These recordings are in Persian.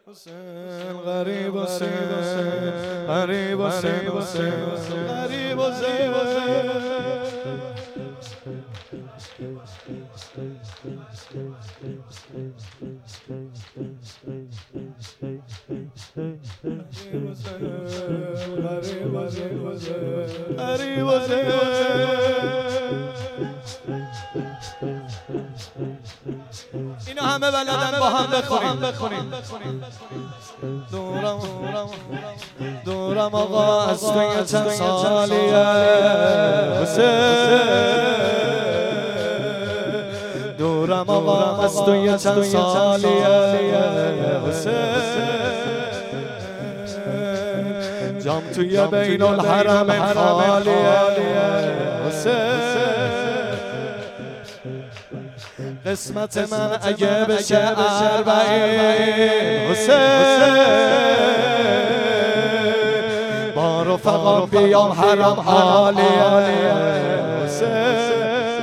حسین غریب حسین غریب حسین غریب حسین غریب حسین اینا همه بلدن با هم بخونیم. دورم آقا از تو یه چند سالیه حسین، دورم آقا از تو یه چند سالیه حسین، جام توی بین الحرم خالیه حسین، قسمت من اگه بشه اربعین حسین، با رفقا بیام حرم عالیه حسین،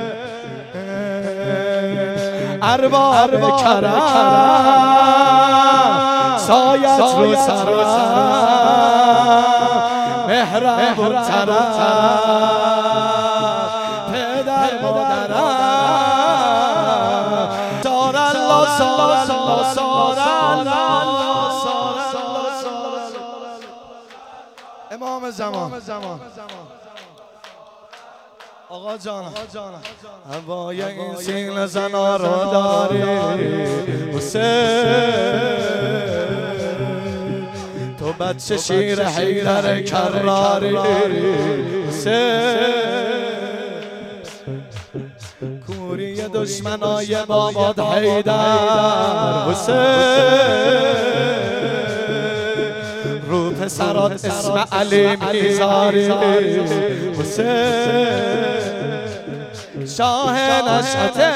ارباب کرم سایت رو سرم مهربون طرف پدر مادرم امام زمان آقا جان هوای این سینه زنا رو داری حسین، تو بچه شیر حیدر کراری حسین، کوری دشمنای بابات حیدر حسین، رو پسرات اسم علی میذاری حسین، شاه نشأت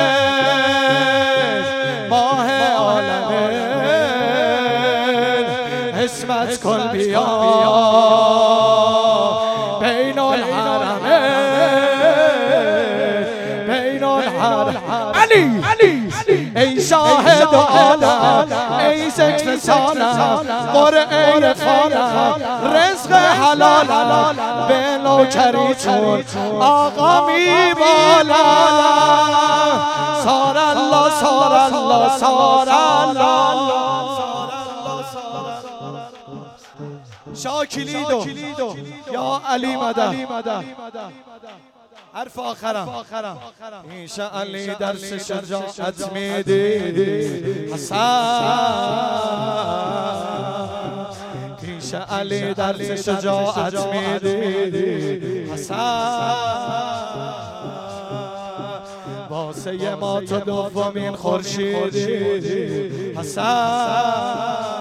ماه عالمه اسمت کن بیا بین الحرمین علی ای شاهد عالم ای ذکر سالم قرآن عرفانم رزق حلالم به نوکری چون آقا میبالم، سار الله سار الله سار الله شاکلیدو یا علی مدد حرف آخرم میشه علی درس شجاعت میدی حسن، میشه علی درس شجاعت میدی حسن، واسه ما تو دومین خورشیدی حسن،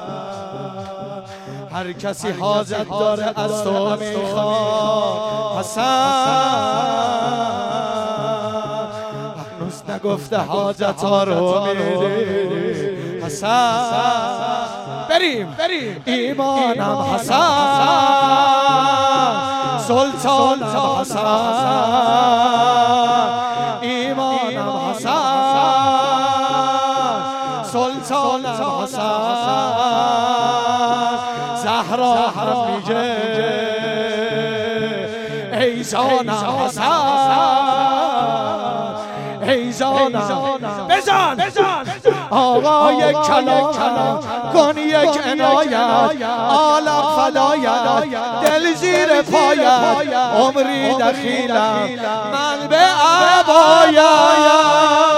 هر کسی حاجت داره از تو میخواد حسن، هنوز نگفته حاجت ها رو میدی حسن، بریم ایمانم حسن سلطانم حسن، ایمانم حسن سلطانم حسن، زهرا هم میگه ای جانم حسن ای جانم بزن آقای کلام کن یک عنایت عالم فدایت دل زیر پایت عمری دخیلم من به عبایت